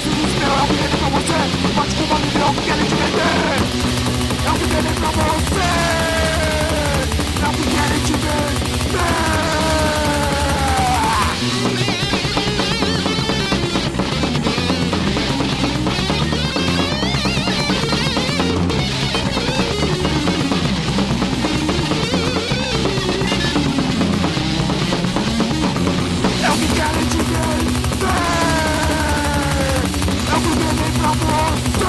esse desespero é o que tem pra você. Bate com o barulho, é o que querem te vender. É o que tem pra você. É o que querem te vender. É o que querem te vender. É o que tem pra você.